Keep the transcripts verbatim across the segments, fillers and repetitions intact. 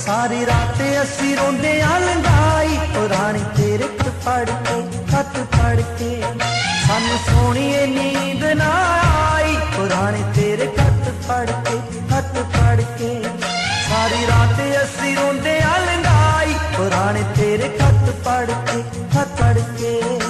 सारी रात असी रोंदे लंघाई पुरानी तेरे खत पढ़ के खत पढ़ के सानू सोनी नींद ना आई पुराने तेरे खत पढ़ के खत पढ़ के सारी रात असी रोंदे लंघाई पुराने तेरे खत पढ़ के खत पढ़ के।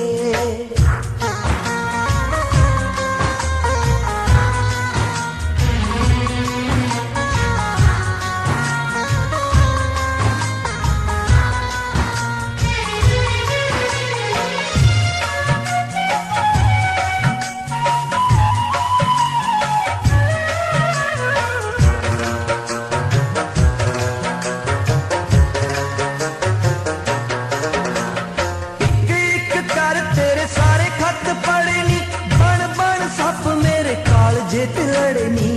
जित लड़नी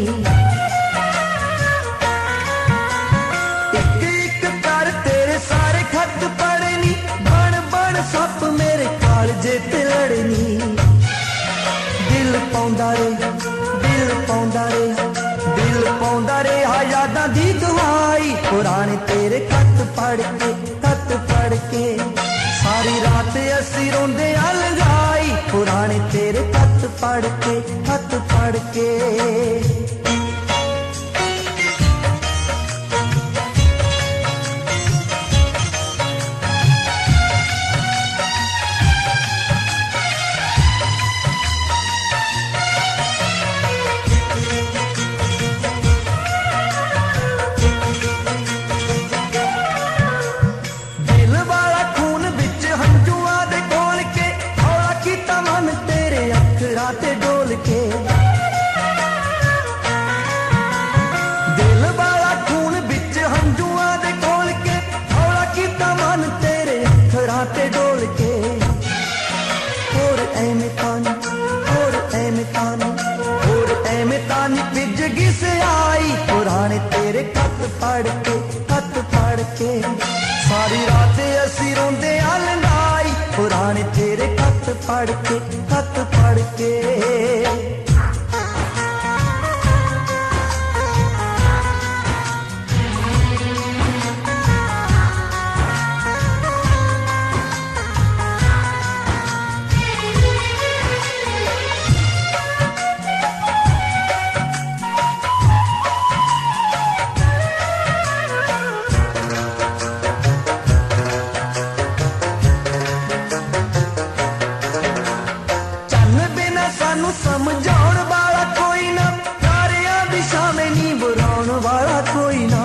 एक एक कर तेरे सारे खत पढ़नी बन बन सप मेरे काल जित लड़नी दिल पौंदा रे दिल पौंदा रे दिल पौंदा रे हा यादां दी दुआई पुराने तेरे खत पढ़ के खत पढ़ के सारी रात असी रोंदे लंघाई पुराने तेरे खत पढ़ के खत पढ़ के। दिल वाला खून बिच हंजुआ दे घोल के हौला कीता मन तेरे अखरां ते डोल के दिल वाला खून बिच हंजुआ दे घोल के हौला कीता मन तेरे अखरां ते डोल के होर ऐवें तानी होर ऐवें तानी होर ऐवें तानी भिज गिस आई पुराने तेरे खत पढ़ के खत पढ़ के सारी रात असी रोंदे लंघाई पुराने तेरे खत पढ़ के खत पढ़ के। सानू समझाउण वाला कोई ना तारियां दी शामें नी बुलाउण वाला कोई ना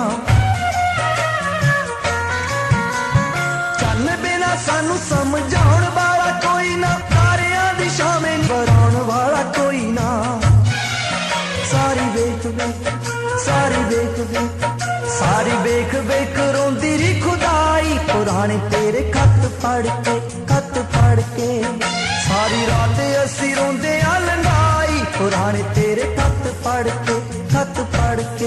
चन्न बिना सानू समझाउण वाला कोई ना तारियां दी शामें नी बुलाउण वाला कोई ना सारी वेख वेख सारी वेख वेख सारी वेख वेख रोंदी री खुदाई पुराने तेरे खत पढ़ के खत पढ़ के सारी रात असी रोंदे लंघाई पुराने तेरे खत पढ़ के खत पढ़ के।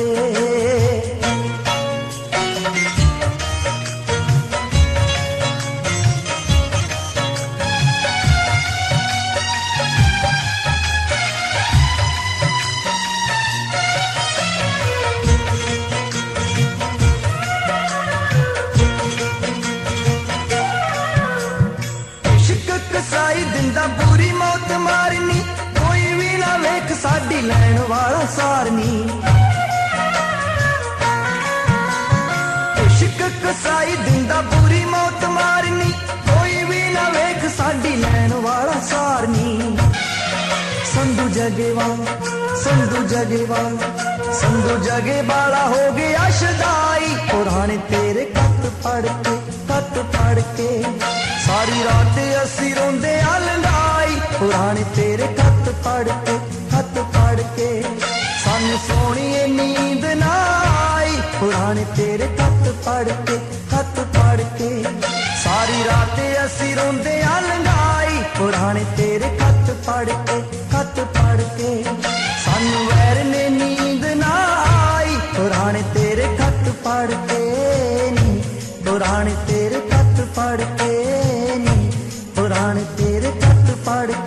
कसाई दिंदा बुरी मौत मारनी कोई भी ना वेख साडी लैण वाला सारनी इश्क कसाई दिंदा बुरी मौत मारनी कोई भी ना वेख साडी लैण वाला सारनी संधू जगेवाल संधू जगेवाल संधू जगेवाला हो गया शदाई पुराने तेरे खत पढ़ के खत पढ़ के सारी रात असी रोंदे लंघाई पुराने तेरे खत पढ़ के खत पढ़ के सानू सोनी नींद ना आई पुराने तेरे खत पढ़ के खत पढ़ के सारी रात असी रोंदे लंघाई पुराने तेरे खत पढ़ के खत पढ़ के सानू वैर ने नींद ना आई पुराने तेरे खत पढ़ के नी पुराने तेरे खत पढ़ के नी पुराने तेरे खत पढ़